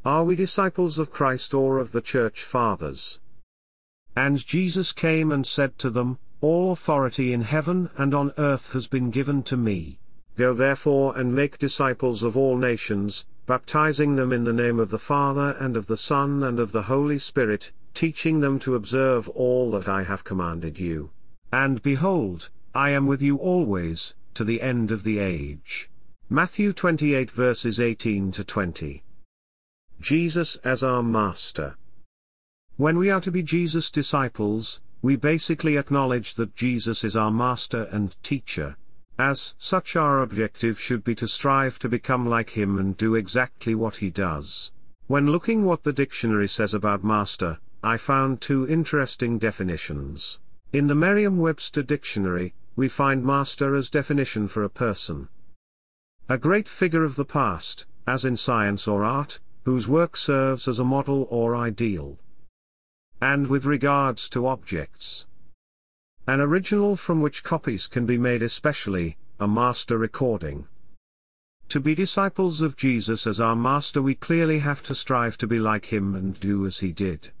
Are we disciples of Christ or of the Church Fathers? And Jesus came and said to them, All authority in heaven and on earth has been given to me. Go therefore and make disciples of all nations, baptizing them in the name of the Father and of the Son and of the Holy Spirit, teaching them to observe all that I have commanded you. And behold, I am with you always, to the end of the age. Matthew 28 verses 18 to 20. Jesus as our Master. When we are to be Jesus' disciples, we basically acknowledge that Jesus is our Master and Teacher. As such, our objective should be to strive to become like him and do exactly what he does. When looking what the dictionary says about master, I found two interesting definitions. In the Merriam-Webster dictionary, we find master as definition for a person. A great figure of the past, as in science or art, whose work serves as a model or ideal. And with regards to objects, an original from which copies can be made, especially a master recording. To be disciples of Jesus as our Master, we clearly have to strive to be like him and do as he did.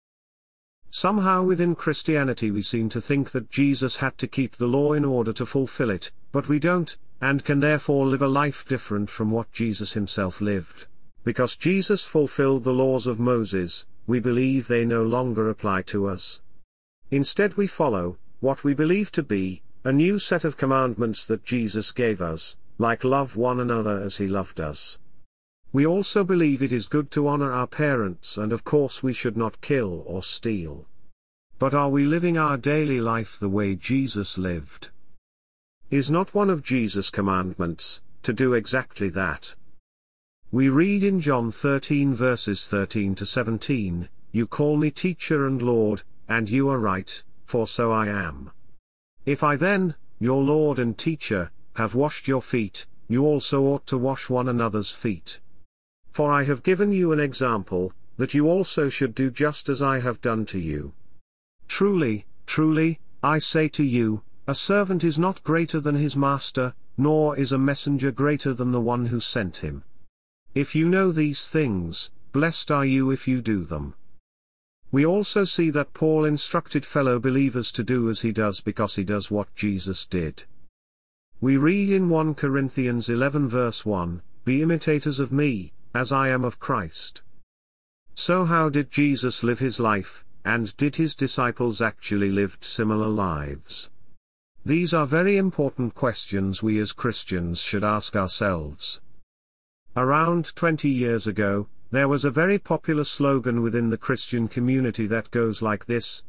Somehow within Christianity we seem to think that Jesus had to keep the law in order to fulfill it, but we don't, and can therefore live a life different from what Jesus himself lived. Because Jesus fulfilled the laws of Moses, we believe they no longer apply to us. Instead we follow what we believe to be a new set of commandments that Jesus gave us, like love one another as he loved us. We also believe it is good to honor our parents, and of course we should not kill or steal. But are we living our daily life the way Jesus lived? Is not one of Jesus' commandments to do exactly that? We read in John 13 verses 13 to 17, You call me teacher and Lord, and you are right, for so I am. If I then, your Lord and teacher, have washed your feet, you also ought to wash one another's feet. For I have given you an example, that you also should do just as I have done to you. Truly, truly, I say to you, a servant is not greater than his master, nor is a messenger greater than the one who sent him. If you know these things, blessed are you if you do them. We also see that Paul instructed fellow believers to do as he does because he does what Jesus did. We read in 1 Corinthians 11 verse 1, Be imitators of me, as I am of Christ. So how did Jesus live his life, and did his disciples actually live similar lives? These are very important questions we as Christians should ask ourselves. Around 20 years ago, there was a very popular slogan within the Christian community that goes like this,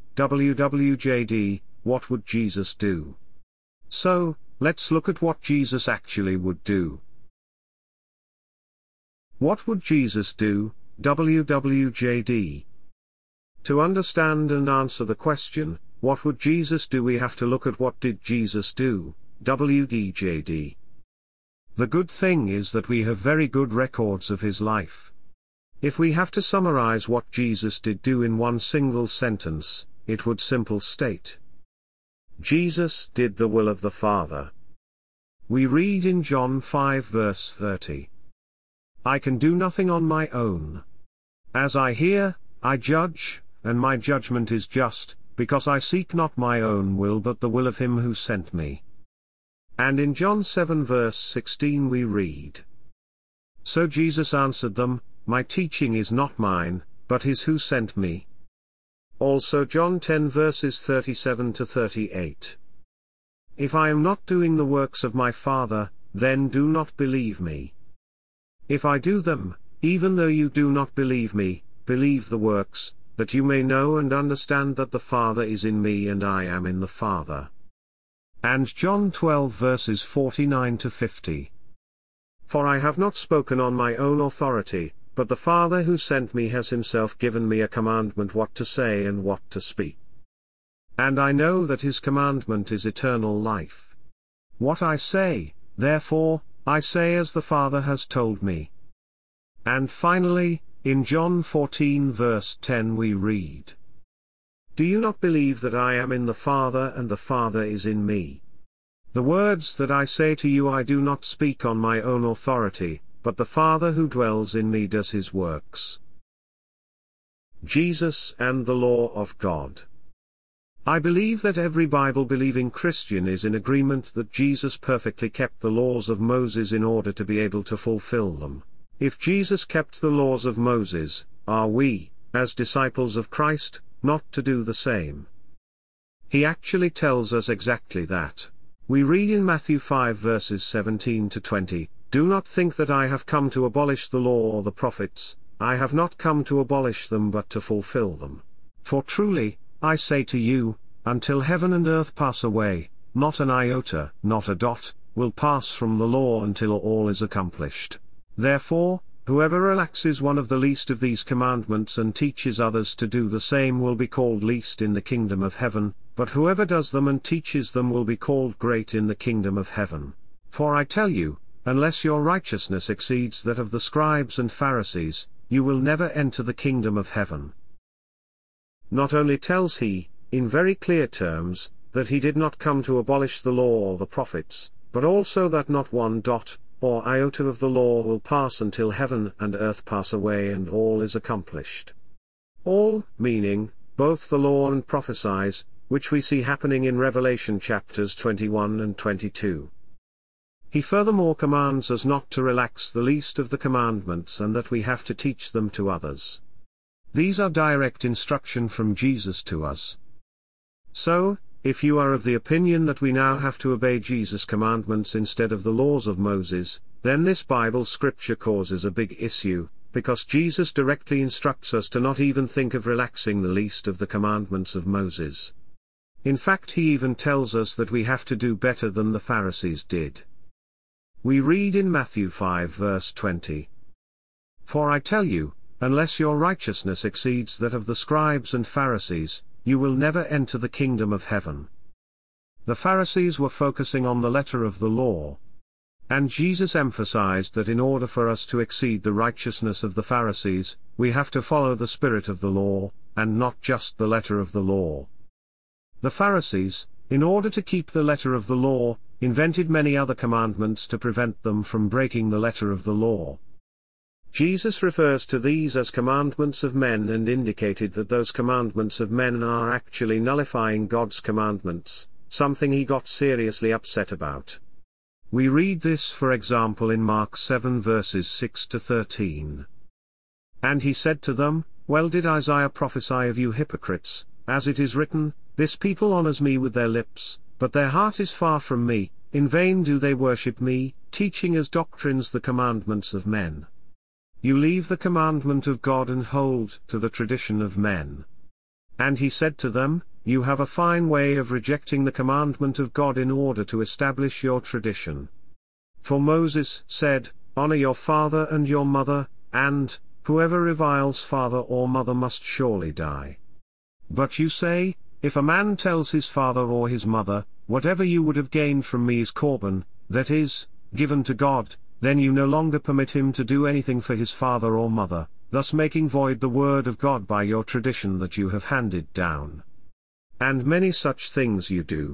WWJD, what would Jesus do? So, let's look at what Jesus actually would do. What would Jesus do, WWJD? To understand and answer the question, what would Jesus do, we have to look at what did Jesus do, WDJD. The good thing is that we have very good records of his life. If we have to summarize what Jesus did do in one single sentence, it would simply state, Jesus did the will of the Father. We read in John 5 verse 30. I can do nothing on my own. As I hear, I judge, and my judgment is just, because I seek not my own will but the will of him who sent me. And in John 7 verse 16 we read, So Jesus answered them, My teaching is not mine, but his who sent me. Also John 10 verses 37 to 38. If I am not doing the works of my Father, then do not believe me. If I do them, even though you do not believe me, believe the works, that you may know and understand that the Father is in me and I am in the Father. And John 12 verses 49 to 50. For I have not spoken on my own authority, but the Father who sent me has himself given me a commandment what to say and what to speak. And I know that his commandment is eternal life. What I say, therefore, I say as the Father has told me. And finally, in John 14 verse 10 we read, Do you not believe that I am in the Father and the Father is in me? The words that I say to you I do not speak on my own authority, but the Father who dwells in me does his works. Jesus and the law of God. I believe that every Bible-believing Christian is in agreement that Jesus perfectly kept the laws of Moses in order to be able to fulfill them. If Jesus kept the laws of Moses, are we, as disciples of Christ, not to do the same? He actually tells us exactly that. We read in Matthew 5 verses 17 to 20, "Do not think that I have come to abolish the law or the prophets. I have not come to abolish them but to fulfill them. For truly, I say to you, until heaven and earth pass away, not an iota, not a dot, will pass from the law until all is accomplished. Therefore, whoever relaxes one of the least of these commandments and teaches others to do the same will be called least in the kingdom of heaven, but whoever does them and teaches them will be called great in the kingdom of heaven. For I tell you, unless your righteousness exceeds that of the scribes and Pharisees, you will never enter the kingdom of heaven." Not only tells he, in very clear terms, that he did not come to abolish the law or the prophets, but also that not one dot, or iota of the law will pass until heaven and earth pass away and all is accomplished. All, meaning, both the law and prophecies, which we see happening in Revelation chapters 21 and 22. He furthermore commands us not to relax the least of the commandments and that we have to teach them to others. These are direct instruction from Jesus to us. So, if you are of the opinion that we now have to obey Jesus' commandments instead of the laws of Moses, then this Bible scripture causes a big issue, because Jesus directly instructs us to not even think of relaxing the least of the commandments of Moses. In fact, he even tells us that we have to do better than the Pharisees did. We read in Matthew 5 verse 20. "For I tell you, unless your righteousness exceeds that of the scribes and Pharisees, you will never enter the kingdom of heaven." The Pharisees were focusing on the letter of the law. And Jesus emphasized that in order for us to exceed the righteousness of the Pharisees, we have to follow the spirit of the law, and not just the letter of the law. The Pharisees, in order to keep the letter of the law, invented many other commandments to prevent them from breaking the letter of the law. Jesus refers to these as commandments of men and indicated that those commandments of men are actually nullifying God's commandments, something he got seriously upset about. We read this for example in Mark 7 verses 6 to 13. "And he said to them, Well did Isaiah prophesy of you hypocrites, as it is written, This people honors me with their lips, but their heart is far from me, in vain do they worship me, teaching as doctrines the commandments of men. You leave the commandment of God and hold to the tradition of men. And he said to them, You have a fine way of rejecting the commandment of God in order to establish your tradition. For Moses said, Honor your father and your mother, and, whoever reviles father or mother must surely die. But you say, If a man tells his father or his mother, Whatever you would have gained from me is Corban, that is, given to God, then you no longer permit him to do anything for his father or mother, thus making void the word of God by your tradition that you have handed down. And many such things you do."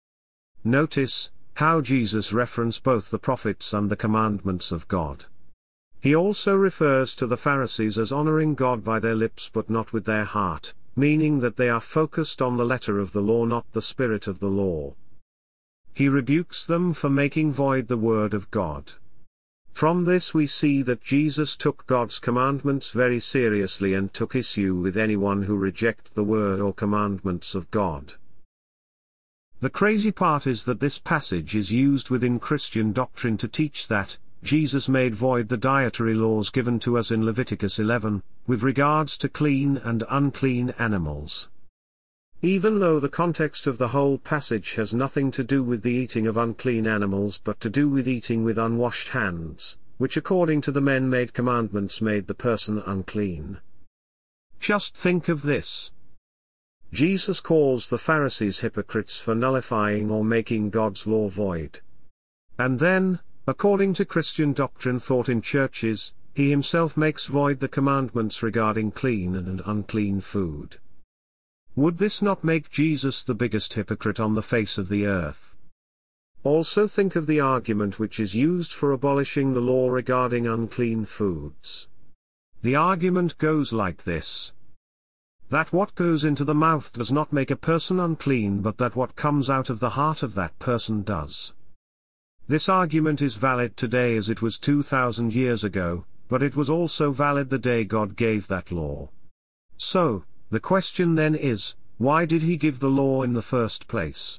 Notice how Jesus referenced both the prophets and the commandments of God. He also refers to the Pharisees as honoring God by their lips but not with their heart, meaning that they are focused on the letter of the law, not the spirit of the law. He rebukes them for making void the word of God. From this we see that Jesus took God's commandments very seriously and took issue with anyone who rejected the word or commandments of God. The crazy part is that this passage is used within Christian doctrine to teach that Jesus made void the dietary laws given to us in Leviticus 11, with regards to clean and unclean animals. Even though the context of the whole passage has nothing to do with the eating of unclean animals but to do with eating with unwashed hands, which according to the men-made commandments made the person unclean. Just think of this. Jesus calls the Pharisees hypocrites for nullifying or making God's law void. And then, according to Christian doctrine taught in churches, he himself makes void the commandments regarding clean and unclean food. Would this not make Jesus the biggest hypocrite on the face of the earth? Also think of the argument which is used for abolishing the law regarding unclean foods. The argument goes like this: that what goes into the mouth does not make a person unclean, but that what comes out of the heart of that person does. This argument is valid today as it was 2,000 years ago, but it was also valid the day God gave that law. So, the question then is, why did he give the law in the first place?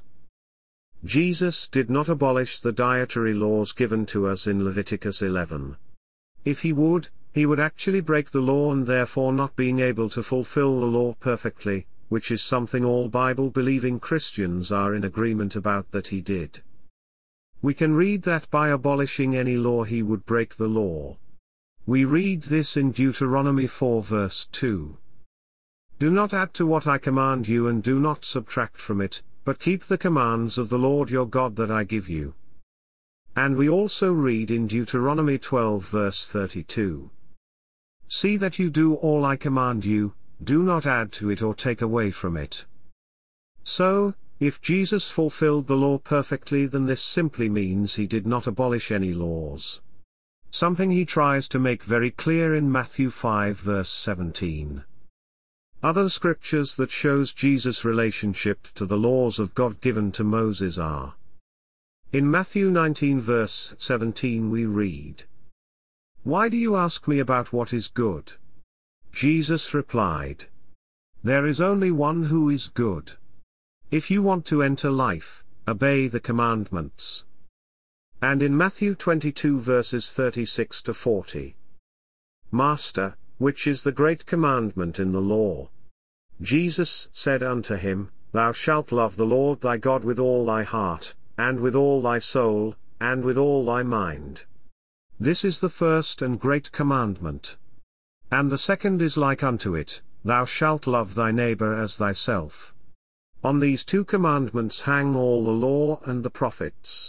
Jesus did not abolish the dietary laws given to us in Leviticus 11. If he would actually break the law and therefore not being able to fulfill the law perfectly, which is something all Bible-believing Christians are in agreement about that he did. We can read that by abolishing any law he would break the law. We read this in Deuteronomy 4 verse 2. Do not add to what I command you and do not subtract from it, but keep the commands of the Lord your God that I give you. And we also read in Deuteronomy 12 verse 32. See that you do all I command you, do not add to it or take away from it. So, if Jesus fulfilled the law perfectly, then this simply means he did not abolish any laws. Something he tries to make very clear in Matthew 5 verse 17. Other scriptures that shows Jesus' relationship to the laws of God given to Moses are: in Matthew 19 verse 17 we read, "Why do you ask me about what is good?" Jesus replied, "There is only one who is good. If you want to enter life, obey the commandments." And in Matthew 22 verses 36 to 40, "Master, which is the great commandment in the law?" Jesus said unto him, Thou shalt love the Lord thy God with all thy heart, and with all thy soul, and with all thy mind. This is the first and great commandment. And the second is like unto it, Thou shalt love thy neighbor as thyself. On these two commandments hang all the law and the prophets.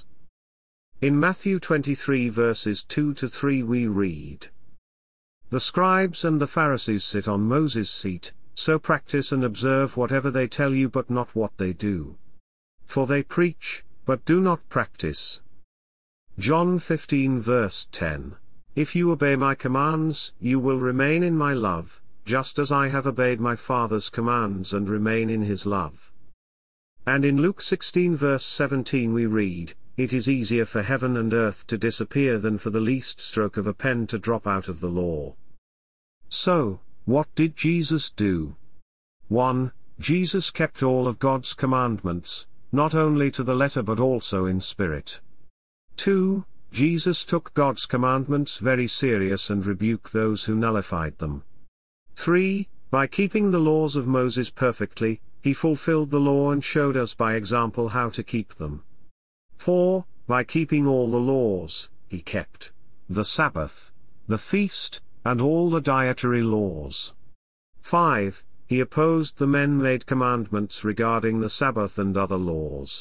In Matthew 23 verses 2 to 3 we read, "The scribes and the Pharisees sit on Moses' seat, so practice and observe whatever they tell you, but not what they do. For they preach, but do not practice." John 15 verse 10, "If you obey my commands, you will remain in my love, just as I have obeyed my Father's commands and remain in his love." And in Luke 16 verse 17 we read, "It is easier for heaven and earth to disappear than for the least stroke of a pen to drop out of the law." So, what did Jesus do? 1. Jesus kept all of God's commandments, not only to the letter but also in spirit. 2. Jesus took God's commandments very serious and rebuked those who nullified them. 3. By keeping the laws of Moses perfectly, he fulfilled the law and showed us by example how to keep them. 4. By keeping all the laws, he kept the Sabbath, the feast, and all the dietary laws. 5. He opposed the men-made commandments regarding the Sabbath and other laws.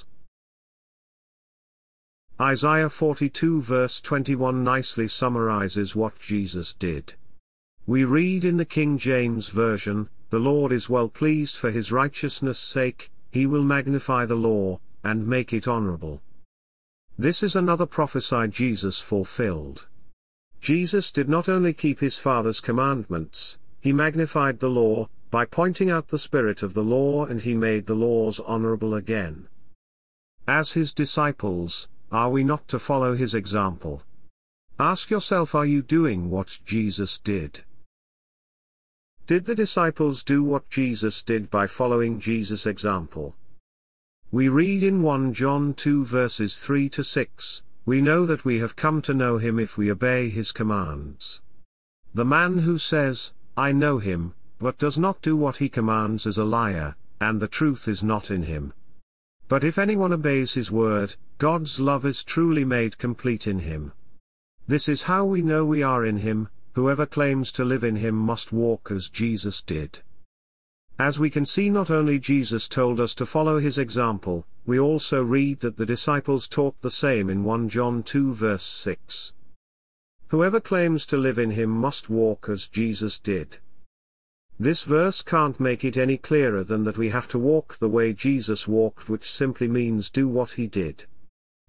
Isaiah 42 verse 21 nicely summarizes what Jesus did. We read in the King James Version, "The Lord is well pleased for his righteousness' sake, he will magnify the law, and make it honorable." This is another prophecy Jesus fulfilled. Jesus did not only keep his Father's commandments, he magnified the law, by pointing out the spirit of the law, and he made the laws honorable again. As his disciples, are we not to follow his example? Ask yourself, are you doing what Jesus did? Did the disciples do what Jesus did by following Jesus' example? We read in 1 John 2 verses 3 to 6, "We know that we have come to know him if we obey his commands. The man who says, 'I know him,' but does not do what he commands is a liar, and the truth is not in him. But if anyone obeys his word, God's love is truly made complete in him. This is how we know we are in him. Whoever claims to live in him must walk as Jesus did." As we can see, not only Jesus told us to follow his example, we also read that the disciples taught the same in 1 John 2 verse 6. Whoever claims to live in him must walk as Jesus did. This verse can't make it any clearer than that we have to walk the way Jesus walked, which simply means do what he did.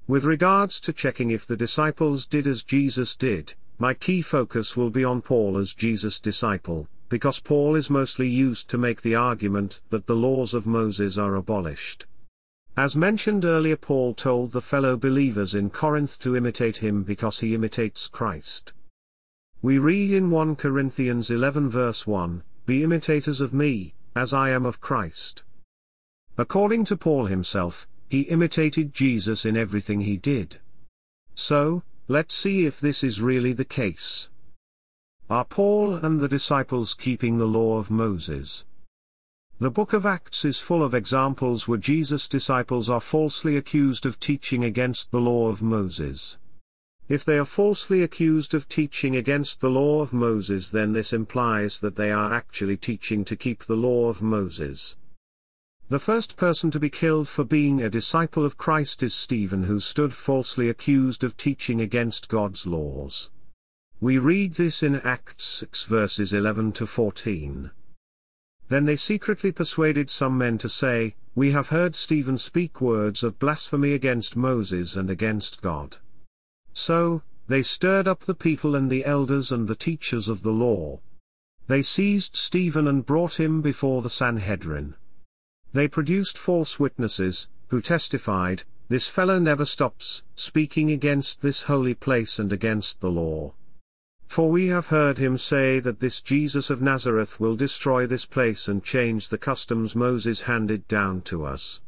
With regards to checking if the disciples did as Jesus did, my key focus will be on Paul as Jesus' disciple, because Paul is mostly used to make the argument that the laws of Moses are abolished. As mentioned earlier, Paul told the fellow believers in Corinth to imitate him because he imitates Christ. We read in 1 Corinthians 11 verse 1, "Be imitators of me, as I am of Christ." According to Paul himself, he imitated Jesus in everything he did. So, let's see if this is really the case. Are Paul and the disciples keeping the law of Moses? The book of Acts is full of examples where Jesus' disciples are falsely accused of teaching against the law of Moses. If they are falsely accused of teaching against the law of Moses, then this implies that they are actually teaching to keep the law of Moses. The first person to be killed for being a disciple of Christ is Stephen, who stood falsely accused of teaching against God's laws. We read this in Acts 6 verses 11 to 14. Then they secretly persuaded some men to say, "We have heard Stephen speak words of blasphemy against Moses and against God." So, they stirred up the people and the elders and the teachers of the law. They seized Stephen and brought him before the Sanhedrin. They produced false witnesses, who testified, "This fellow never stops speaking against this holy place and against the law. For we have heard him say that this Jesus of Nazareth will destroy this place and change the customs Moses handed down to us."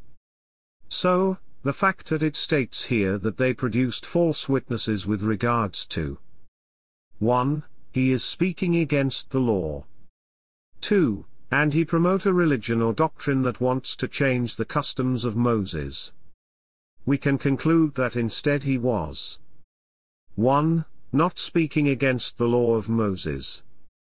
So, the fact that it states here that they produced false witnesses with regards to 1. He is speaking against the law. 2. And he promote a religion or doctrine that wants to change the customs of Moses. We can conclude that instead he was 1. Not speaking against the law of Moses.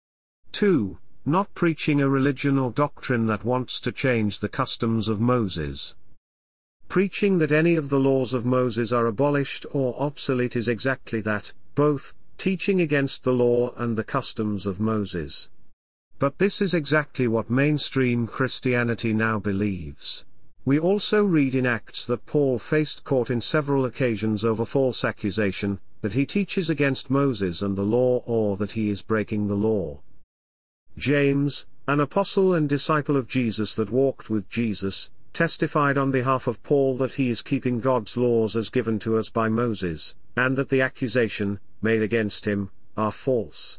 2. Not preaching a religion or doctrine that wants to change the customs of Moses. Preaching that any of the laws of Moses are abolished or obsolete is exactly that, both teaching against the law and the customs of Moses. But this is exactly what mainstream Christianity now believes. We also read in Acts that Paul faced court in several occasions over false accusation, that he teaches against Moses and the law, or that he is breaking the law. James, an apostle and disciple of Jesus that walked with Jesus, testified on behalf of Paul that he is keeping God's laws as given to us by Moses, and that the accusation made against him are false.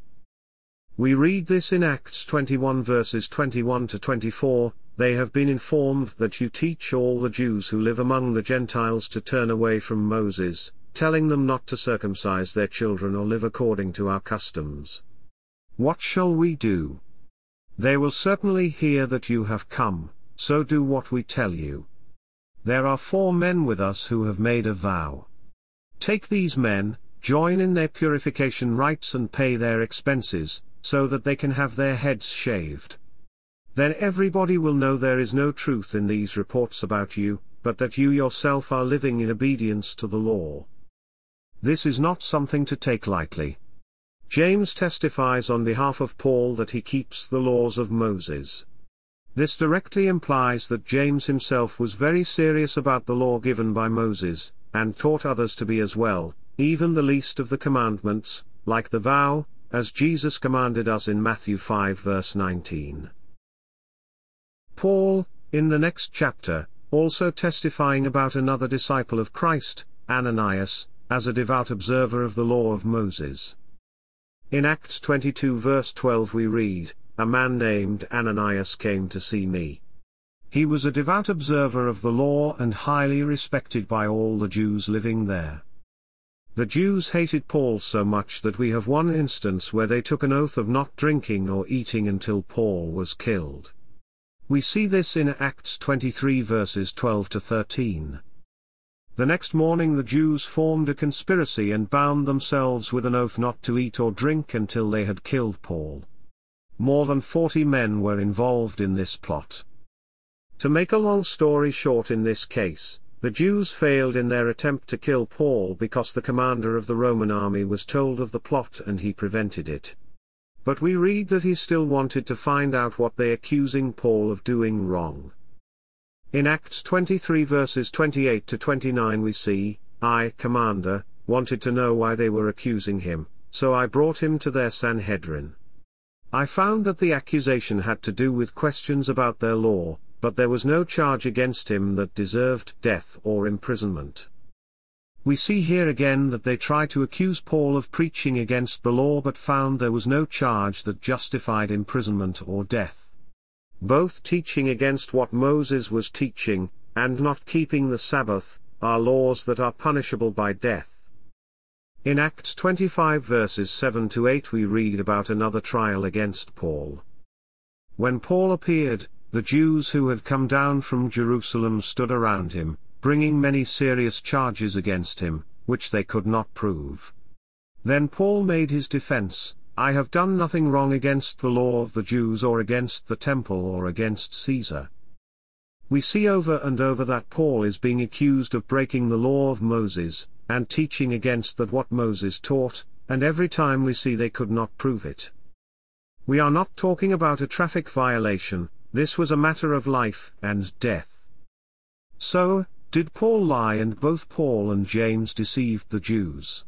We read this in Acts 21 verses 21 to 24, "They have been informed that you teach all the Jews who live among the Gentiles to turn away from Moses, telling them not to circumcise their children or live according to our customs. What shall we do? They will certainly hear that you have come, so do what we tell you. There are 4 men with us who have made a vow. Take these men, join in their purification rites and pay their expenses, so that they can have their heads shaved. Then everybody will know there is no truth in these reports about you, but that you yourself are living in obedience to the law." This is not something to take lightly. James testifies on behalf of Paul that he keeps the laws of Moses. This directly implies that James himself was very serious about the law given by Moses, and taught others to be as well, even the least of the commandments, like the vow, as Jesus commanded us in Matthew 5 verse 19. Paul, in the next chapter, also testifying about another disciple of Christ, Ananias, as a devout observer of the law of Moses. In Acts 22 verse 12 we read, "A man named Ananias came to see me. He was a devout observer of the law and highly respected by all the Jews living there." The Jews hated Paul so much that we have one instance where they took an oath of not drinking or eating until Paul was killed. We see this in Acts 23 verses 12 to 13. The next morning the Jews formed a conspiracy and bound themselves with an oath not to eat or drink until they had killed Paul. More than 40 men were involved in this plot. To make a long story short, in this case, the Jews failed in their attempt to kill Paul because the commander of the Roman army was told of the plot and he prevented it. But we read that he still wanted to find out what they accusing Paul of doing wrong. In Acts 23 verses 28 to 29 we see, I, commander, wanted to know why they were accusing him, so I brought him to their Sanhedrin. I found that the accusation had to do with questions about their law, but there was no charge against him that deserved death or imprisonment. We see here again that they tried to accuse Paul of preaching against the law but found there was no charge that justified imprisonment or death. Both teaching against what Moses was teaching, and not keeping the Sabbath, are laws that are punishable by death. In Acts 25 verses 7 to 8 we read about another trial against Paul. When Paul appeared, the Jews who had come down from Jerusalem stood around him, bringing many serious charges against him, which they could not prove. Then Paul made his defense, I have done nothing wrong against the law of the Jews or against the temple or against Caesar. We see over and over that Paul is being accused of breaking the law of Moses, and teaching against that what Moses taught, and every time we see they could not prove it. We are not talking about a traffic violation, this was a matter of life and death. So, did Paul lie and both Paul and James deceived the Jews?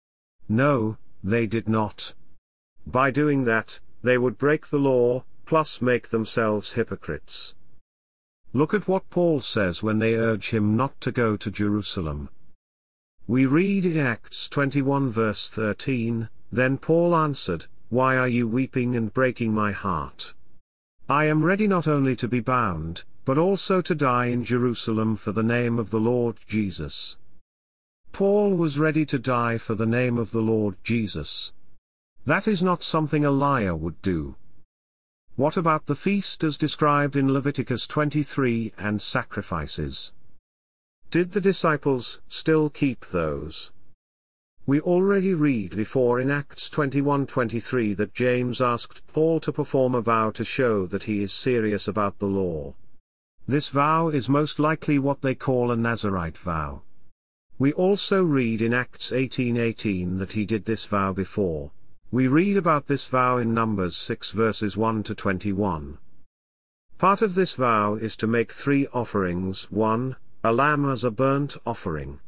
No, they did not. By doing that, they would break the law, plus make themselves hypocrites. Look at what Paul says when they urge him not to go to Jerusalem. We read in Acts 21 verse 13, Then Paul answered, Why are you weeping and breaking my heart? I am ready not only to be bound, but also to die in Jerusalem for the name of the Lord Jesus. Paul was ready to die for the name of the Lord Jesus. That is not something a liar would do. What about the feast as described in Leviticus 23 and sacrifices? Did the disciples still keep those? We already read before in Acts 21:23 that James asked Paul to perform a vow to show that he is serious about the law. This vow is most likely what they call a Nazirite vow. We also read in Acts 18:18 that he did this vow before. We read about this vow in Numbers 6 verses 1 to 21. Part of this vow is to make 3 offerings: 1, a lamb as a burnt offering;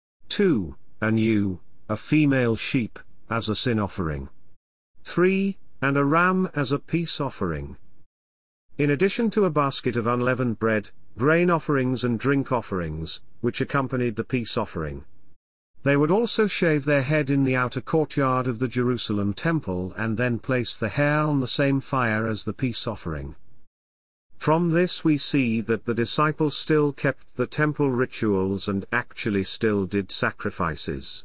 2, an ewe, a female sheep, as a sin offering; 3, and a ram as a peace offering. In addition to a basket of unleavened bread, grain offerings and drink offerings, which accompanied the peace offering. They would also shave their head in the outer courtyard of the Jerusalem temple and then place the hair on the same fire as the peace offering. From this we see that the disciples still kept the temple rituals and actually still did sacrifices.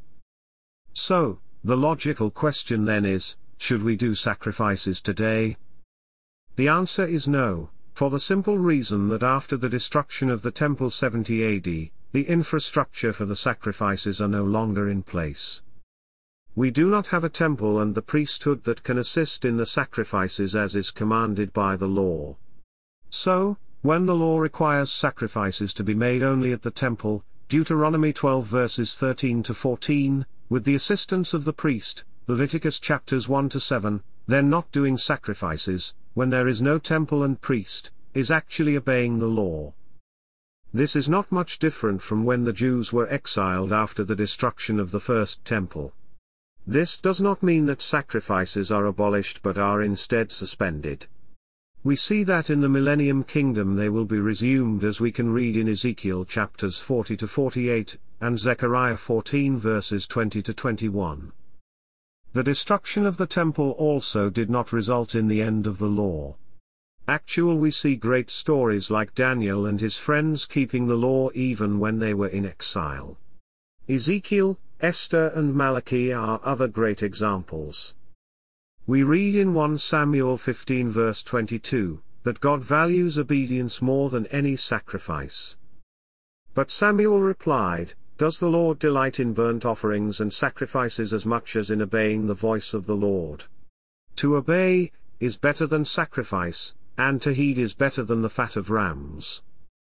So, the logical question then is, should we do sacrifices today? The answer is no, for the simple reason that after the destruction of the temple 70 AD, the infrastructure for the sacrifices are no longer in place. We do not have a temple and the priesthood that can assist in the sacrifices as is commanded by the law. So, when the law requires sacrifices to be made only at the temple, Deuteronomy 12 verses 13 to 14, with the assistance of the priest, Leviticus chapters 1 to 7, then not doing sacrifices, when there is no temple and priest, is actually obeying the law. This is not much different from when the Jews were exiled after the destruction of the first temple. This does not mean that sacrifices are abolished but are instead suspended. We see that in the Millennium Kingdom they will be resumed, as we can read in Ezekiel chapters 40 to 48, and Zechariah 14 verses 20 to 21. The destruction of the temple also did not result in the end of the law. Actually, we see great stories like Daniel and his friends keeping the law even when they were in exile. Ezekiel, Esther and Malachi are other great examples. We read in 1 Samuel 15 verse 22, that God values obedience more than any sacrifice. But Samuel replied, Does the Lord delight in burnt offerings and sacrifices as much as in obeying the voice of the Lord? To obey is better than sacrifice, and to heed is better than the fat of rams.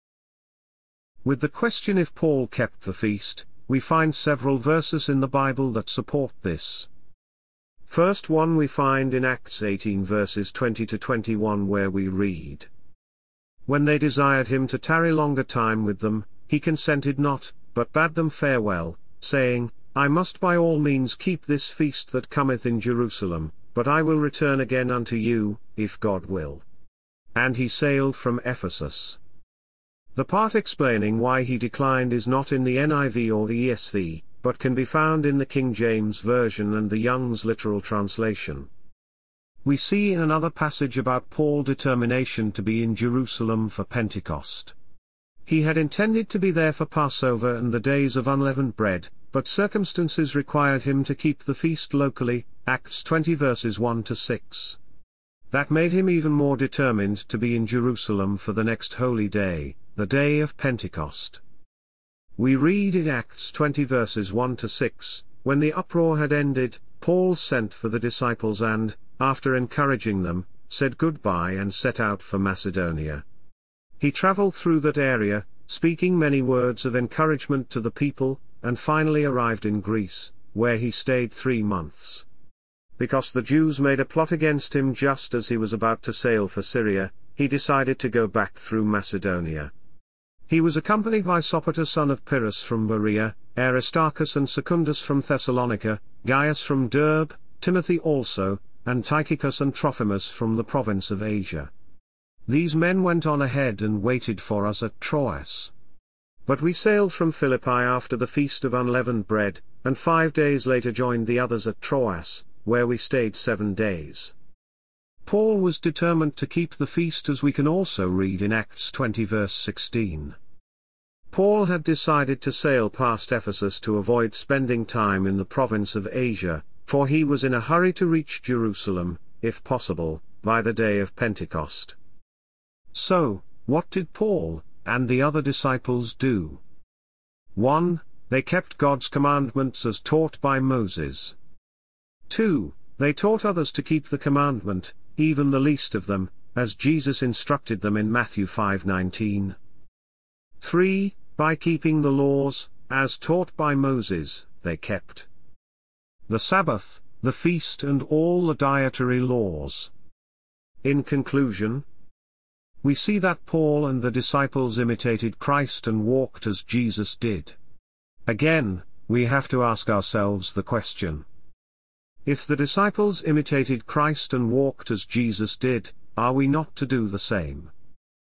With the question if Paul kept the feast, we find several verses in the Bible that support this. First one we find in Acts 18 verses 20 to 21, where we read, When they desired him to tarry longer time with them, he consented not, but bade them farewell, saying, I must by all means keep this feast that cometh in Jerusalem, but I will return again unto you, if God will. And he sailed from Ephesus. The part explaining why he declined is not in the NIV or the ESV, but can be found in the King James Version and the Young's literal translation. We see in another passage about Paul's determination to be in Jerusalem for Pentecost. He had intended to be there for Passover and the days of unleavened bread, but circumstances required him to keep the feast locally, Acts 20 verses 1-6. That made him even more determined to be in Jerusalem for the next holy day, the day of Pentecost. We read in Acts 20 verses 1-6, when the uproar had ended, Paul sent for the disciples and, after encouraging them, said goodbye and set out for Macedonia. He traveled through that area, speaking many words of encouragement to the people, and finally arrived in Greece, where he stayed 3 months. Because the Jews made a plot against him just as he was about to sail for Syria, he decided to go back through Macedonia. He was accompanied by Sopater son of Pyrrhus from Berea, Aristarchus and Secundus from Thessalonica, Gaius from Derbe, Timothy also, and Tychicus and Trophimus from the province of Asia. These men went on ahead and waited for us at Troas. But we sailed from Philippi after the Feast of Unleavened Bread, and 5 days later joined the others at Troas, where we stayed 7 days. Paul was determined to keep the feast, as we can also read in Acts 20 verse 16. Paul had decided to sail past Ephesus to avoid spending time in the province of Asia, for he was in a hurry to reach Jerusalem, if possible, by the day of Pentecost. So, what did Paul and the other disciples do? 1. They kept God's commandments as taught by Moses. 2. They taught others to keep the commandment, even the least of them, as Jesus instructed them in Matthew 5:19. 3. By keeping the laws, as taught by Moses, they kept the Sabbath, the feast and all the dietary laws. In conclusion, we see that Paul and the disciples imitated Christ and walked as Jesus did. Again, we have to ask ourselves the question: if the disciples imitated Christ and walked as Jesus did, are we not to do the same?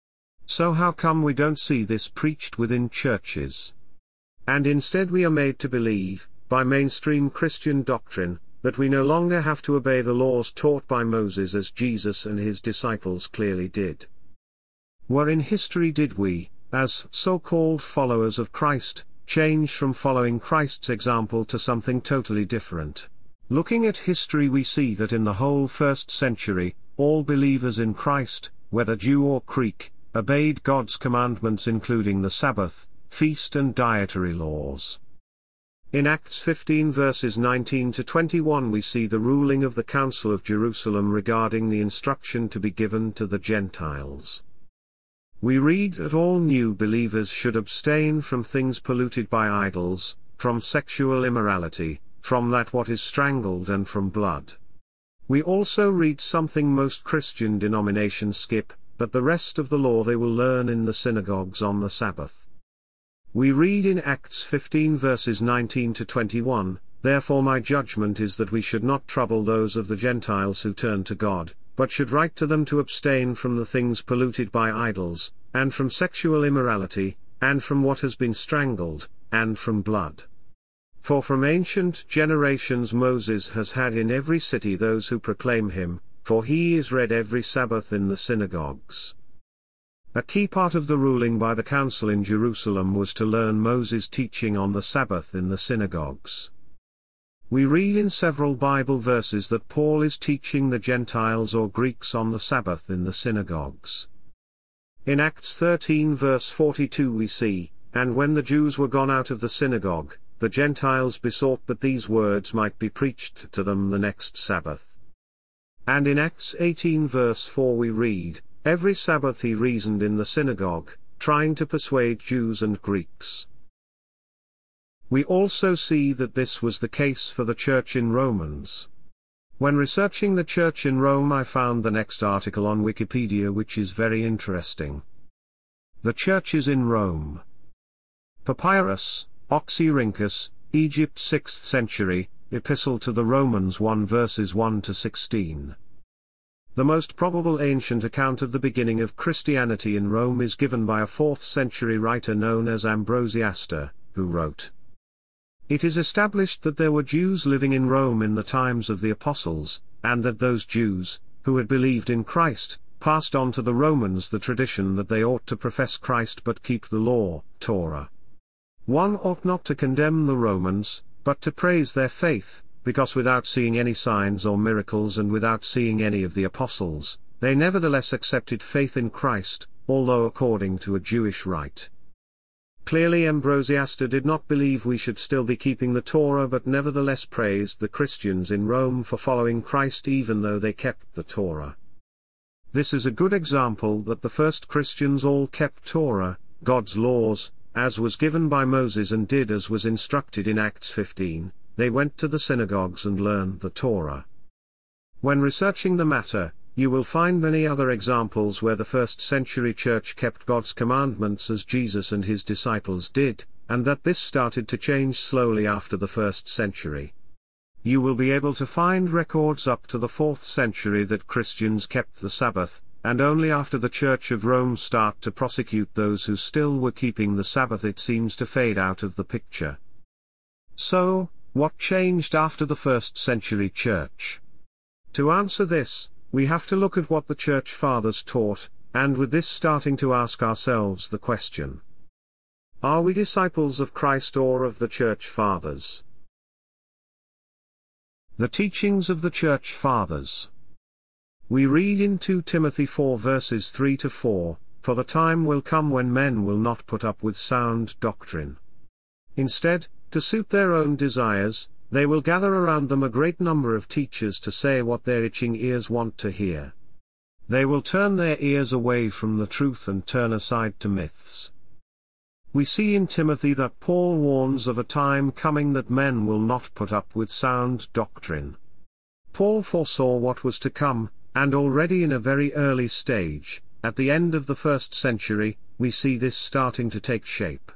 So how come we don't see this preached within churches? And instead we are made to believe, by mainstream Christian doctrine, that we no longer have to obey the laws taught by Moses as Jesus and his disciples clearly did. Where in history did we, as so-called followers of Christ, change from following Christ's example to something totally different? Looking at history, we see that in the whole 1st century, all believers in Christ, whether Jew or Greek, obeyed God's commandments, including the Sabbath, feast and dietary laws. In Acts 15 verses 19-21 we see the ruling of the Council of Jerusalem regarding the instruction to be given to the Gentiles. We read that all new believers should abstain from things polluted by idols, from sexual immorality, from that what is strangled and from blood. We also read something most Christian denominations skip, that the rest of the law they will learn in the synagogues on the Sabbath. We read in Acts 15 verses 19-21, Therefore my judgment is that we should not trouble those of the Gentiles who turn to God, but should write to them to abstain from the things polluted by idols, and from sexual immorality, and from what has been strangled, and from blood. For from ancient generations Moses has had in every city those who proclaim him, for he is read every Sabbath in the synagogues. A key part of the ruling by the council in Jerusalem was to learn Moses' teaching on the Sabbath in the synagogues. We read in several Bible verses that Paul is teaching the Gentiles or Greeks on the Sabbath in the synagogues. In Acts 13 verse 42 we see, And when the Jews were gone out of the synagogue, the Gentiles besought that these words might be preached to them the next Sabbath. And in Acts 18 verse 4 we read, Every Sabbath he reasoned in the synagogue, trying to persuade Jews and Greeks. We also see that this was the case for the church in Romans. When researching the church in Rome, I found the next article on Wikipedia, which is very interesting. The churches in Rome. Papyrus, Oxyrhynchus, Egypt 6th century, Epistle to the Romans 1 verses 1 to 16. The most probable ancient account of the beginning of Christianity in Rome is given by a 4th century writer known as Ambrosiaster, who wrote: "It is established that there were Jews living in Rome in the times of the Apostles, and that those Jews, who had believed in Christ, passed on to the Romans the tradition that they ought to profess Christ but keep the law, Torah. One ought not to condemn the Romans, but to praise their faith, because without seeing any signs or miracles and without seeing any of the apostles, they nevertheless accepted faith in Christ, although according to a Jewish rite." Clearly Ambrosiaster did not believe we should still be keeping the Torah, but nevertheless praised the Christians in Rome for following Christ even though they kept the Torah. This is a good example that the first Christians all kept Torah, God's laws, as was given by Moses, and did as was instructed in Acts 15, they went to the synagogues and learned the Torah. When researching the matter, you will find many other examples where the first century church kept God's commandments as Jesus and his disciples did, and that this started to change slowly after the first century. You will be able to find records up to the 4th century that Christians kept the Sabbath, and only after the Church of Rome start to prosecute those who still were keeping the Sabbath it seems to fade out of the picture. So, what changed after the first century church? To answer this, we have to look at what the Church Fathers taught, and with this starting to ask ourselves the question: are we disciples of Christ or of the Church Fathers? The teachings of the Church Fathers. We read in 2 Timothy 4 verses 3 to 4, "For the time will come when men will not put up with sound doctrine. Instead, to suit their own desires, they will gather around them a great number of teachers to say what their itching ears want to hear. They will turn their ears away from the truth and turn aside to myths." We see in Timothy that Paul warns of a time coming that men will not put up with sound doctrine. Paul foresaw what was to come, and already in a very early stage, at the end of the first century, we see this starting to take shape.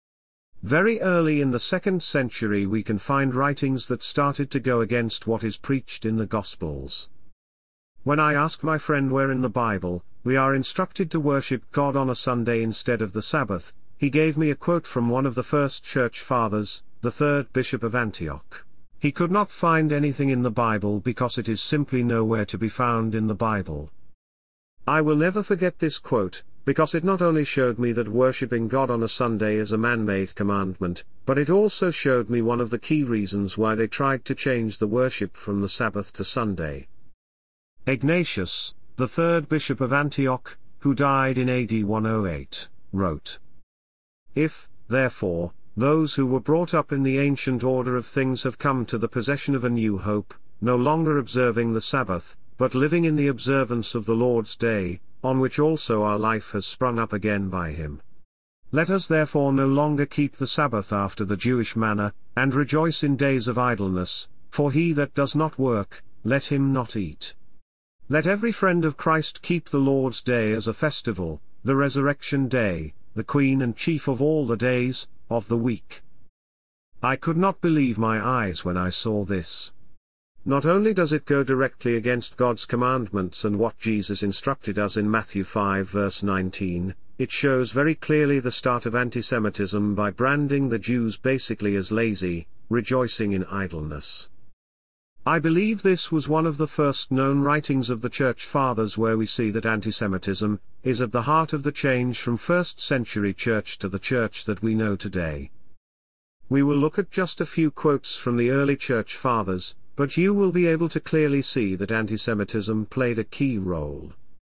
Very early in the 2nd century we can find writings that started to go against what is preached in the Gospels. When I ask my friend where in the Bible we are instructed to worship God on a Sunday instead of the Sabbath, he gave me a quote from one of the first church fathers, the 3rd Bishop of Antioch. He could not find anything in the Bible because it is simply nowhere to be found in the Bible. I will never forget this quote, because it not only showed me that worshipping God on a Sunday is a man-made commandment, but it also showed me one of the key reasons why they tried to change the worship from the Sabbath to Sunday. Ignatius, the 3rd Bishop of Antioch, who died in AD 108, wrote: "If, therefore, those who were brought up in the ancient order of things have come to the possession of a new hope, no longer observing the Sabbath, but living in the observance of the Lord's day, on which also our life has sprung up again by him. Let us therefore no longer keep the Sabbath after the Jewish manner, and rejoice in days of idleness, for he that does not work, let him not eat. Let every friend of Christ keep the Lord's day as a festival, the resurrection day, the queen and chief of all the days of the week." I could not believe my eyes when I saw this. Not only does it go directly against God's commandments and what Jesus instructed us in Matthew 5 verse 19, it shows very clearly the start of anti-Semitism by branding the Jews basically as lazy, rejoicing in idleness. I believe this was one of the first known writings of the Church Fathers where we see that anti-Semitism is at the heart of the change from first century church to the church that we know today. We will look at just a few quotes from the early Church Fathers, but you will be able to clearly see that anti-Semitism played a key role.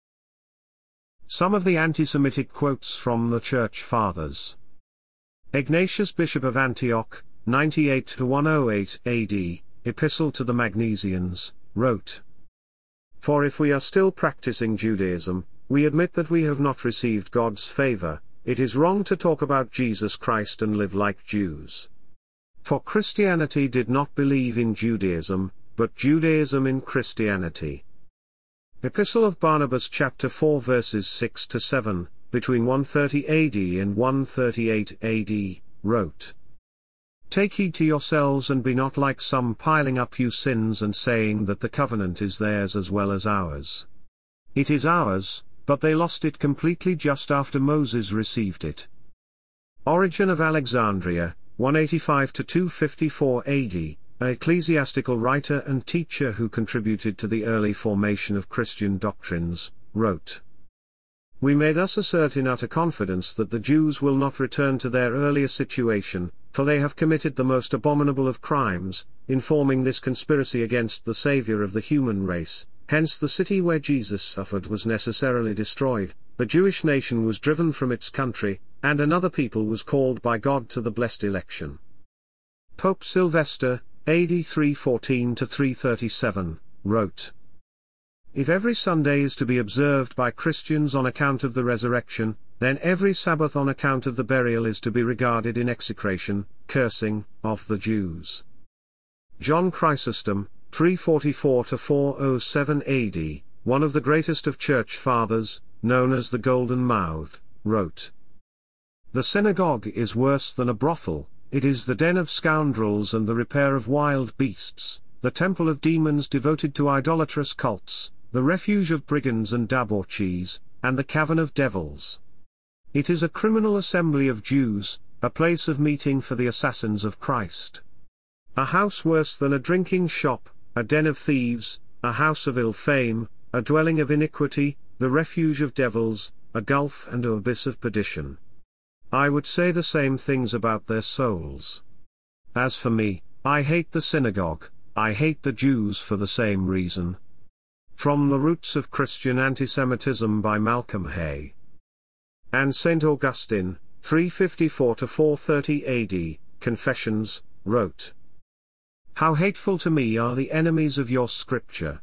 Some of the anti-Semitic quotes from the Church Fathers. Ignatius, Bishop of Antioch, 98 to 108 AD, Epistle to the Magnesians, wrote: "For if we are still practicing Judaism, we admit that we have not received God's favor. It is wrong to talk about Jesus Christ and live like Jews. For Christianity did not believe in Judaism, but Judaism in Christianity." Epistle of Barnabas chapter 4 verses 6 to 7, between 130 AD and 138 AD, wrote: Take heed to yourselves and be not like some, piling up your sins and saying that the covenant is theirs as well as ours. It is ours, but they lost it completely just after Moses received it. Origen of Alexandria, 185 to 254 AD, an ecclesiastical writer and teacher who contributed to the early formation of Christian doctrines, wrote: "We may thus assert in utter confidence that the Jews will not return to their earlier situation, for they have committed the most abominable of crimes, in forming this conspiracy against the Savior of the human race. Hence the city where Jesus suffered was necessarily destroyed, the Jewish nation was driven from its country, and another people was called by God to the blessed election." Pope Sylvester, AD 314 to 337, wrote: "If every Sunday is to be observed by Christians on account of the resurrection, then every Sabbath on account of the burial is to be regarded in execration, cursing, of the Jews." John Chrysostom, 344 to 407 AD, one of the greatest of church fathers, known as the Golden Mouthed, wrote: "The synagogue is worse than a brothel, it is the den of scoundrels and the repair of wild beasts, the temple of demons devoted to idolatrous cults, the refuge of brigands and debauchees, and the cavern of devils. It is a criminal assembly of Jews, a place of meeting for the assassins of Christ. A house worse than a drinking shop, a den of thieves, a house of ill fame, a dwelling of iniquity, the refuge of devils, a gulf and an abyss of perdition. I would say the same things about their souls. As for me, I hate the synagogue, I hate the Jews for the same reason." From The Roots of Christian Antisemitism by Malcolm Hay. And St. Augustine, 354 to 430 AD, Confessions, wrote: "How hateful to me are the enemies of your scripture!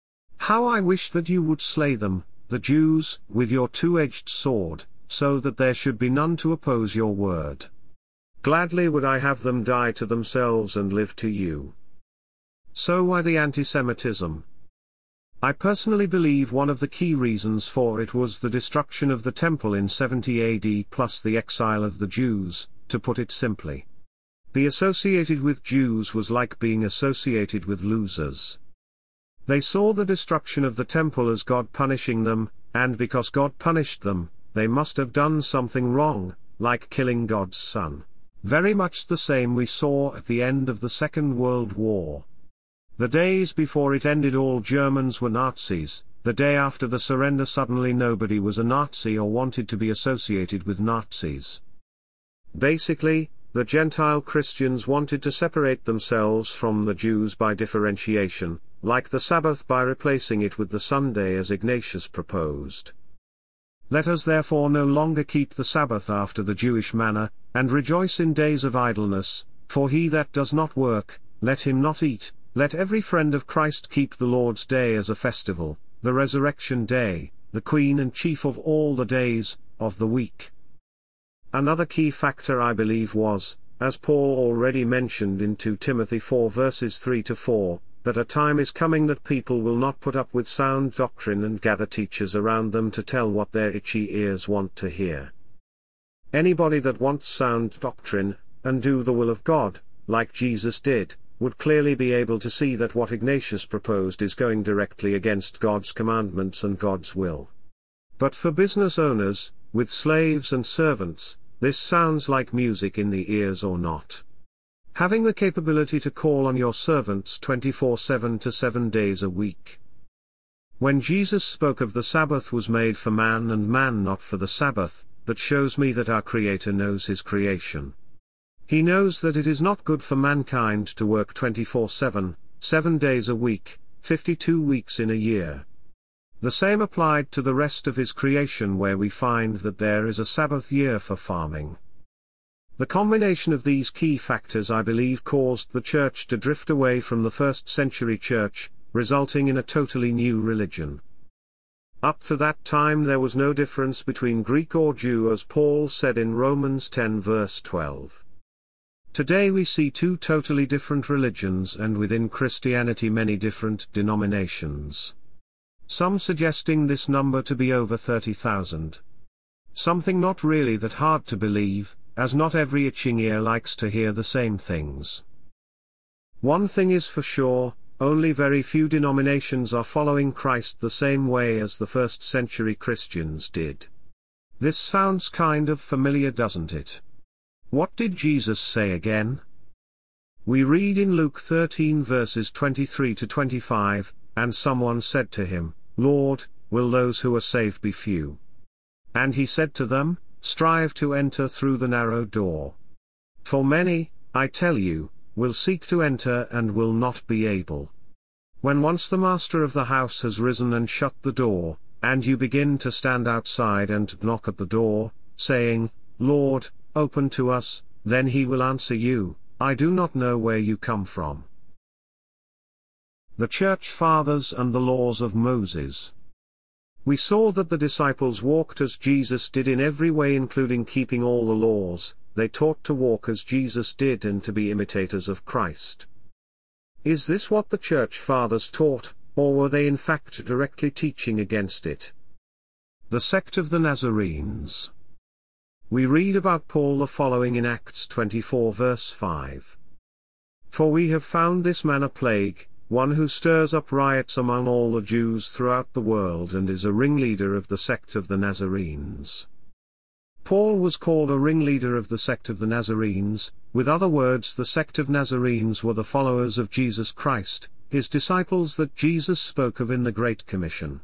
How I wish that you would slay them, the Jews, with your two-edged sword, so that there should be none to oppose your word. Gladly would I have them die to themselves and live to you." So why the antisemitism? I personally believe one of the key reasons for it was the destruction of the temple in 70 AD plus the exile of the Jews. To put it simply, be associated with Jews was like being associated with losers. They saw the destruction of the temple as God punishing them, and because God punished them, they must have done something wrong, like killing God's Son. Very much the same we saw at the end of the Second World War. The days before it ended all Germans were Nazis, the day after the surrender suddenly nobody was a Nazi or wanted to be associated with Nazis. Basically, the Gentile Christians wanted to separate themselves from the Jews by differentiation, like the Sabbath by replacing it with the Sunday as Ignatius proposed. Let us therefore no longer keep the Sabbath after the Jewish manner, and rejoice in days of idleness, for he that does not work, let him not eat. Let every friend of Christ keep the Lord's Day as a festival, the resurrection day, the queen and chief of all the days of the week. Another key factor I believe was, as Paul already mentioned in 2 Timothy 4 verses 3 to 4, that a time is coming that people will not put up with sound doctrine and gather teachers around them to tell what their itchy ears want to hear. Anybody that wants sound doctrine, and do the will of God, like Jesus did, would clearly be able to see that what Ignatius proposed is going directly against God's commandments and God's will. But for business owners, with slaves and servants, this sounds like music in the ears or not. Having the capability to call on your servants 24/7 to 7 days a week. When Jesus spoke of the Sabbath was made for man and man not for the Sabbath, that shows me that our Creator knows His creation. He knows that it is not good for mankind to work 24/7, 7 days a week, 52 weeks in a year. The same applied to the rest of His creation where we find that there is a Sabbath year for farming. The combination of these key factors I believe caused the Church to drift away from the first-century Church, resulting in a totally new religion. Up to that time there was no difference between Greek or Jew as Paul said in Romans 10 verse 12. Today we see two totally different religions and within Christianity many different denominations. Some suggesting this number to be over 30,000. Something not really that hard to believe, as not every itching ear likes to hear the same things. One thing is for sure, only very few denominations are following Christ the same way as the first-century Christians did. This sounds kind of familiar, doesn't it? What did Jesus say again? We read in Luke 13 verses 23 to 25, "And someone said to him, Lord, will those who are saved be few? And he said to them, Strive to enter through the narrow door. For many, I tell you, will seek to enter and will not be able. When once the master of the house has risen and shut the door, and you begin to stand outside and knock at the door, saying, Lord, open to us, then he will answer you, I do not know where you come from." The Church Fathers and the Laws of Moses. We saw that the disciples walked as Jesus did in every way, including keeping all the laws. They taught to walk as Jesus did and to be imitators of Christ. Is this what the Church Fathers taught, or were they in fact directly teaching against it? The sect of the Nazarenes. We read about Paul the following in Acts 24 verse 5. "For we have found this man a plague, one who stirs up riots among all the Jews throughout the world and is a ringleader of the sect of the Nazarenes." Paul was called a ringleader of the sect of the Nazarenes. With other words, the sect of Nazarenes were the followers of Jesus Christ, his disciples that Jesus spoke of in the Great Commission.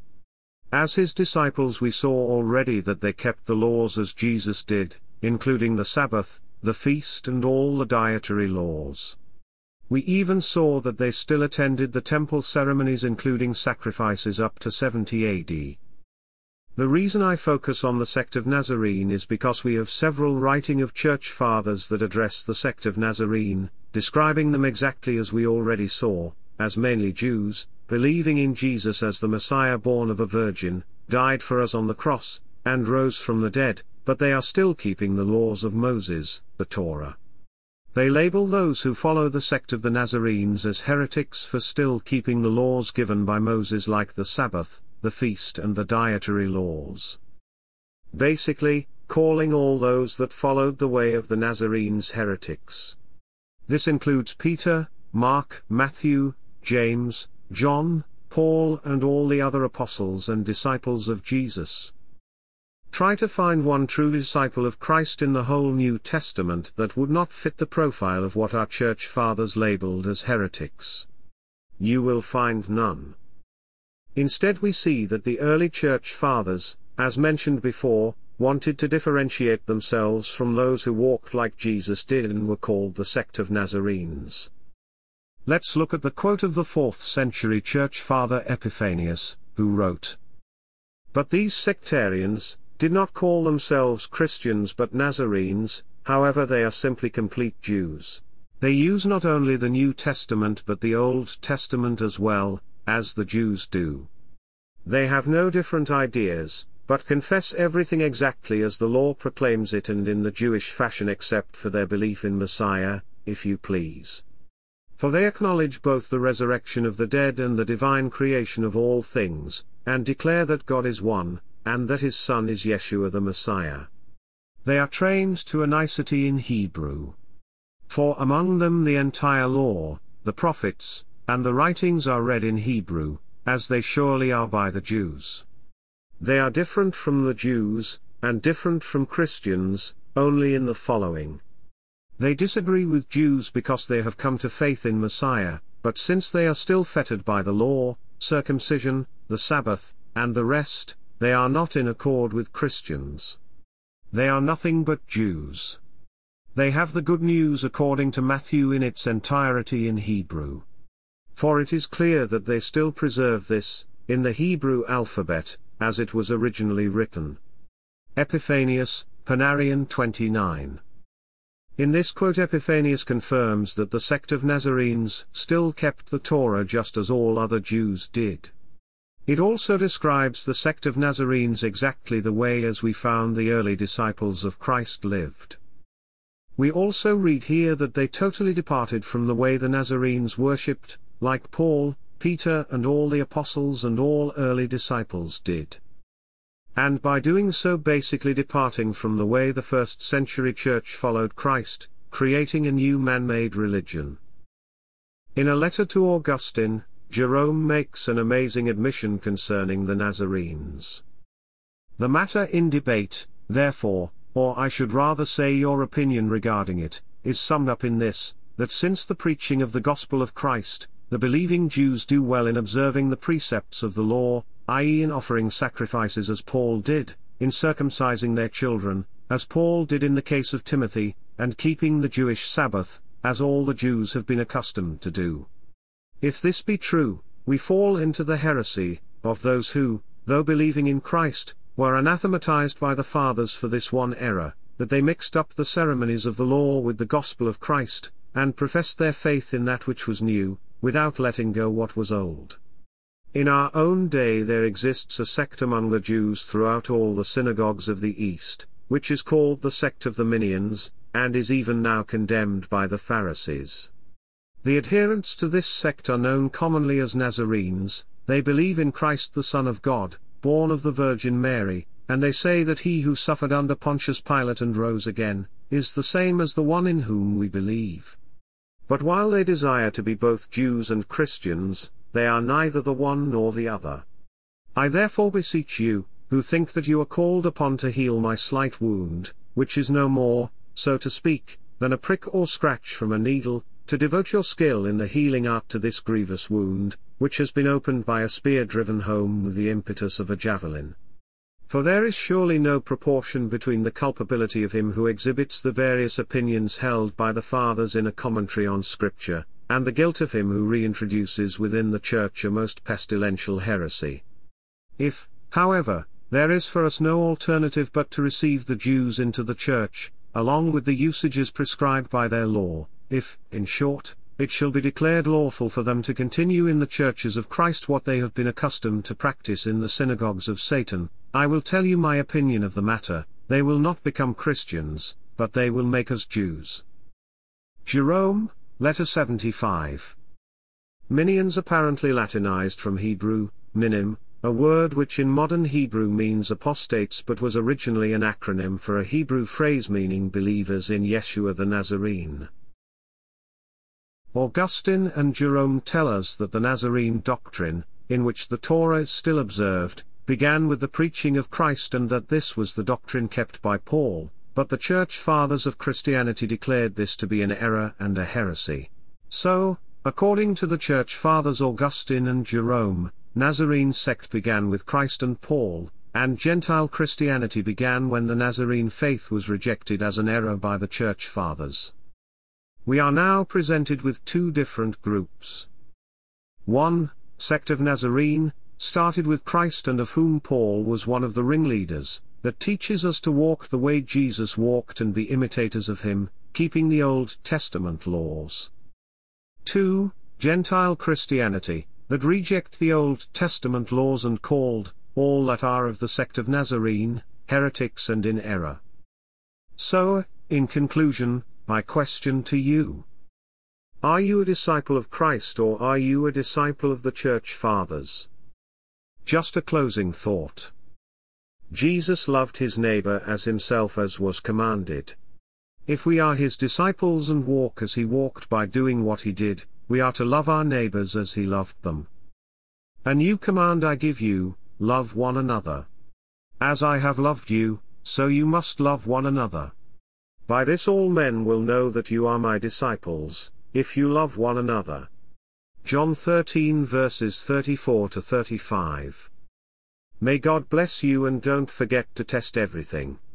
As his disciples we saw already that they kept the laws as Jesus did, including the Sabbath, the feast and all the dietary laws. We even saw that they still attended the temple ceremonies, including sacrifices, up to 70 AD. The reason I focus on the sect of Nazarene is because we have several writing of church fathers that address the sect of Nazarene, describing them exactly as we already saw, as mainly Jews, believing in Jesus as the Messiah born of a virgin, died for us on the cross, and rose from the dead, but they are still keeping the laws of Moses, the Torah. They label those who follow the sect of the Nazarenes as heretics for still keeping the laws given by Moses, like the Sabbath, the feast and the dietary laws. Basically, calling all those that followed the way of the Nazarenes heretics. This includes Peter, Mark, Matthew, James, John, Paul and all the other apostles and disciples of Jesus. Try to find one true disciple of Christ in the whole New Testament that would not fit the profile of what our church fathers labeled as heretics. You will find none. Instead, we see that the early church fathers, as mentioned before, wanted to differentiate themselves from those who walked like Jesus did and were called the sect of Nazarenes. Let's look at the quote of the 4th century church father Epiphanius, who wrote, "But these sectarians did not call themselves Christians but Nazarenes, however they are simply complete Jews. They use not only the New Testament but the Old Testament as well, as the Jews do. They have no different ideas, but confess everything exactly as the law proclaims it and in the Jewish fashion, except for their belief in Messiah, if you please. For they acknowledge both the resurrection of the dead and the divine creation of all things, and declare that God is one, and that his Son is Yeshua the Messiah. They are trained to a nicety in Hebrew. For among them the entire law, the prophets, and the writings are read in Hebrew, as they surely are by the Jews. They are different from the Jews, and different from Christians, only in the following. They disagree with Jews because they have come to faith in Messiah, but since they are still fettered by the law, circumcision, the Sabbath, and the rest, they are not in accord with Christians. They are nothing but Jews. They have the good news according to Matthew in its entirety in Hebrew. For it is clear that they still preserve this, in the Hebrew alphabet, as it was originally written." Epiphanius, Panarion 29. In this quote Epiphanius confirms that the sect of Nazarenes still kept the Torah just as all other Jews did. It also describes the sect of Nazarenes exactly the way as we found the early disciples of Christ lived. We also read here that they totally departed from the way the Nazarenes worshipped, like Paul, Peter and all the apostles and all early disciples did. and by doing so basically departing from the way the first-century church followed Christ, creating a new man-made religion. In a letter to Augustine, Jerome makes an amazing admission concerning the Nazarenes. The matter in debate, therefore, or I should rather say your opinion regarding it, is summed up in this, that since the preaching of the gospel of Christ, the believing Jews do well in observing the precepts of the law, i.e. in offering sacrifices as Paul did, in circumcising their children, as Paul did in the case of Timothy, and keeping the Jewish Sabbath, as all the Jews have been accustomed to do. If this be true, we fall into the heresy of those who, though believing in Christ, were anathematized by the fathers for this one error, that they mixed up the ceremonies of the law with the gospel of Christ, and professed their faith in that which was new, without letting go what was old. In our own day there exists a sect among the Jews throughout all the synagogues of the East, which is called the sect of the Minians, and is even now condemned by the Pharisees. The adherents to this sect are known commonly as Nazarenes. They believe in Christ the Son of God, born of the Virgin Mary, and they say that he who suffered under Pontius Pilate and rose again, is the same as the one in whom we believe. But while they desire to be both Jews and Christians, they are neither the one nor the other. I therefore beseech you, who think that you are called upon to heal my slight wound, which is no more, so to speak, than a prick or scratch from a needle, to devote your skill in the healing art to this grievous wound, which has been opened by a spear driven home with the impetus of a javelin. For there is surely no proportion between the culpability of him who exhibits the various opinions held by the fathers in a commentary on Scripture, and the guilt of him who reintroduces within the Church a most pestilential heresy. If, however, there is for us no alternative but to receive the Jews into the Church, along with the usages prescribed by their law, if, in short, it shall be declared lawful for them to continue in the churches of Christ what they have been accustomed to practice in the synagogues of Satan, I will tell you my opinion of the matter: they will not become Christians, but they will make us Jews. Jerome, Letter 75. Minians apparently Latinized from Hebrew, minim, a word which in modern Hebrew means apostates but was originally an acronym for a Hebrew phrase meaning believers in Yeshua the Nazarene. Augustine and Jerome tell us that the Nazarene doctrine, in which the Torah is still observed, began with the preaching of Christ and that this was the doctrine kept by Paul, but the Church Fathers of Christianity declared this to be an error and a heresy. So, according to the Church Fathers Augustine and Jerome, Nazarene sect began with Christ and Paul, and Gentile Christianity began when the Nazarene faith was rejected as an error by the Church Fathers. We are now presented with two different groups. 1. Sect of Nazarene, started with Christ and of whom Paul was one of the ringleaders, that teaches us to walk the way Jesus walked and be imitators of him, keeping the Old Testament laws. 2. Gentile Christianity, that reject the Old Testament laws and called, all that are of the sect of Nazarene, heretics and in error. So, in conclusion, my question to you: are you a disciple of Christ or are you a disciple of the Church Fathers? Just a closing thought. Jesus loved his neighbor as himself as was commanded. If we are his disciples and walk as he walked by doing what he did, we are to love our neighbors as he loved them. A new command I give you: love one another. As I have loved you, so you must love one another. By this all men will know that you are my disciples, if you love one another. John 13 verses 34 to 35. May God bless you, and don't forget to test everything.